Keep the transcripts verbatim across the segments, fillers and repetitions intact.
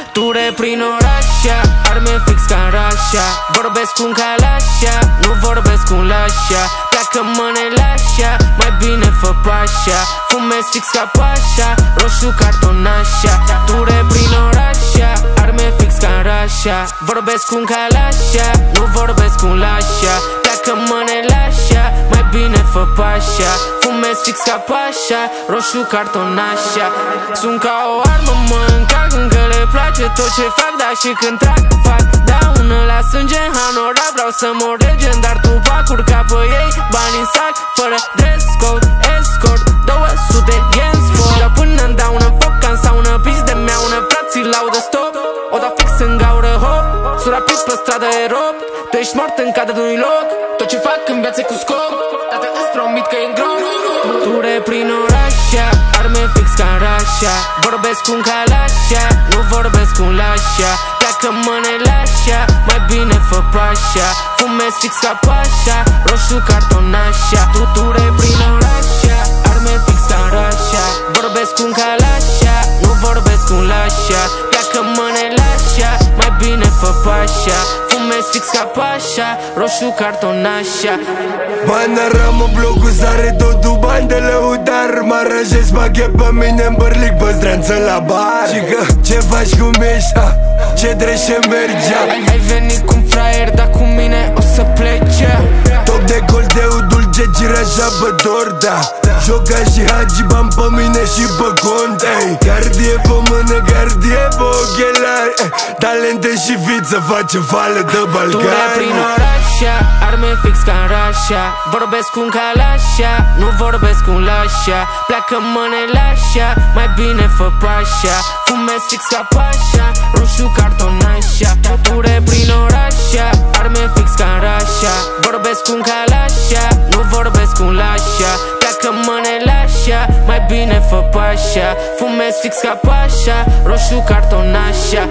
Ture prin orașa, arme fix ca în Rașa. Vorbesc cu un calașa, nu vorbesc cu un lașa. Pleacă mânelașa, mai bine fă pașa. Fumez fix ca pașa, roșu cartonașa. Ture prin orașa, arme fix ca în Rașa. Vorbesc cu un calașa, nu vorbesc cu un lașa. Pleacă mânelașa, mai bine fă pașa. Fumez fix ca pașa, roșu cartonașa. Sunt ca o armă, mă încarc încă le place tot ce fac, dar și când trag, fac daună la sânge în hanora. Vreau să mor legendar, tu pacuri ca pe ei, bani în sac, fără dress code, escort, două sute yen sport. Dar până-mi dau în foc, ca în saună, pis de meaună, frații laudă stop. O da fix în gaură, hop, sunt rapid pe stradă, e rob. Tu ești mort în cadră de unui loc, tot ce fac în viață cu scop. Tată îți promit că e în grob. Ture prin orașa, arme fix ca în Rașa. Vorbesc cu un calașa, nu vorbesc cu un lașa. Pleacă mânelașa, mai bine fă pașa. Fumez fix ca pașa, roșu cartonașa. Ture prin orașa, arme fix ca în Rașa. Vorbesc cu un calașa, nu vorbesc cu un lașa. Pleacă mânelașa, mai bine fă pașa. Fumez fix ca pașa, roșu cartonașa. Bani ramă, blocul sare, totul bani de lăudar. Mă aranjez pachet pe mine în bărlic, păstranță la bar. Și că ce faci cum ești, ha? Ce drește mergea? Ai venit cu un fraier, dar cu mine o să plece. Top de goldeu, dulce, giraja pe torta. Joca și hagi, bani pe mine și pe cont, ey. Gardie pe mână, gardie pe ochelari, ey. Talente și viță, face fală de Balcani. Ture prin orașa, arme fix ca în Rașa. Vorbesc cu un calașa, nu vorbesc cu un lașa. Pleacă mânelașa, mai bine fă pașa. Fumez fix ca pașa, roșu cartonașa. Ture prin orașa, arme fix ca în Rașa. Vorbesc cu un calașa, nu vorbesc cu un lașa. Pleacă mânelașa, mai bine fă pașa. Fumez fix ca pașa, roșu cartonașa.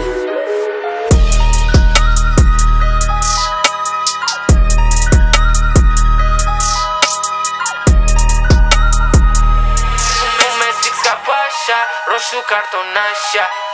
Fumez fix ca pașa, roșu cartonașa.